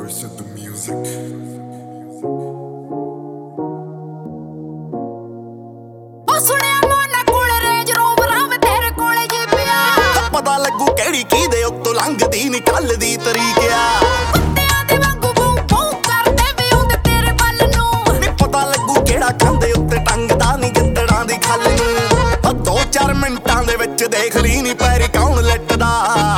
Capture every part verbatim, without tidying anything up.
voice of the music. ਉਹ ਸੁਣਿਆ ਮੋਨਾ ਕੋਲ ਰੇਂਜ ਰੋਵਰਾਂ ਵੇ ਤੇਰੇ ਕੋਲੇ ਜੀ ਪਿਆ ਪਤਾ ਲੱਗੂ ਕਿਹੜੀ ਕੀ ਦੇ ਉੱਤੋਂ ਲੰਘਦੀ ਨਿਕਲਦੀ ਤਰੀਕਿਆ ਕੁੱਤਿਆਂ ਦੇ ਵਾਂਗੂ ਬੂ ਬੂ ਕਰਦੇ ਵੀ ਹੁੰਦੇ ਤੇਰੇ ਵੱਲ ਨੂੰ ਨੀ ਪਤਾ ਲੱਗੂ ਕਿਹੜਾ ਕੰਦੇ ਉੱਤੇ ਟੰਗਦਾ ਨੀ ਗਿੱਦੜਾਂ ਦੀ ਖੱਲ ਨੂੰ ਦੋ ਚਾਰ ਮਿੰਟਾਂ ਦੇ ਵਿੱਚ ਦੇਖ ਲਈ ਨੀ ਪੈਰੀ ਕੌਣ ਲੱਟਦਾ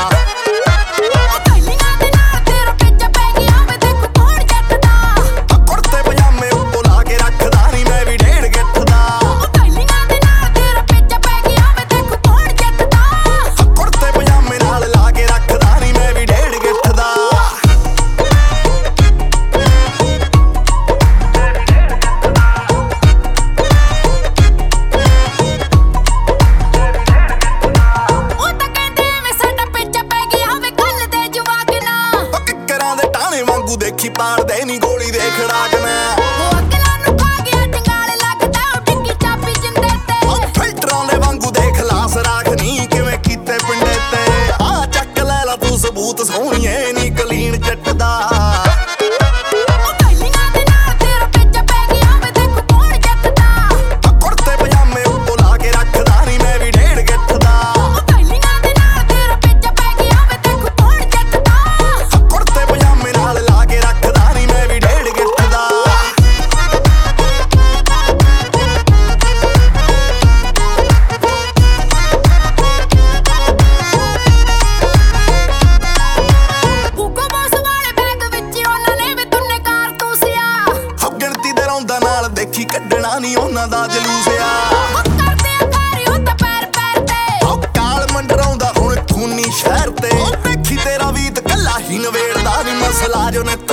ਦੇਖੀ ਪਾੜਦੇ ਨੀ ਗੋਲੀ ਦੇ ਖੜਾਕਣਾ ਉਹ ਅਕਲਾਂ ਨੂੰ ਖਾ ਗਿਆ ਟੰਗਾਲੇ ਲੱਗਦਾ ਉਹ ਡਿੱਗੀ ਚਾਬੀ ਜਿੰਦੇ ਤੇ ਉਹ ਫਿਲਟਰਾਂ ਦੇ ਵਾਂਗੂ ਦੇਖ ਲਾਸ ਰਾਖ ਨੀ ਕਿਵੇਂ ਕੀਤੇ ਪਿੰਡੇ ਤੇ ਆ ਚੱਕ ਲੈ ਲਾ ਤੂੰ ਸਬੂਤ ਸੋਹਣੀਏ ਨੀ ਕਲੀਨ ਜੱਟਦਾ ਦੇਖੀ ਕੱਢਣਾ ਨੀ ਉਹਨਾਂ ਦਾ ਜਲੂਸਿਆ ਉਹ ਕਰਦੇ ਆ ਕਾਰੀ ਉਹ ਤਾਂ ਪੈਰ ਪੈਰ ਤੇ ਉਹ ਕਾਲ ਮੰਡਰਾਉਂਦਾ ਹੁਣ ਖੂਨੀ ਸ਼ਹਿਰ ਤੇ ਉਹ ਦੇਖੀ ਤੇਰਾ ਵੀਤ ਕੱਲਾ ਹੀ ਨਵੇੜਦਾ ਨੀ ਮਸਲਾ ਜੋ ਨੇ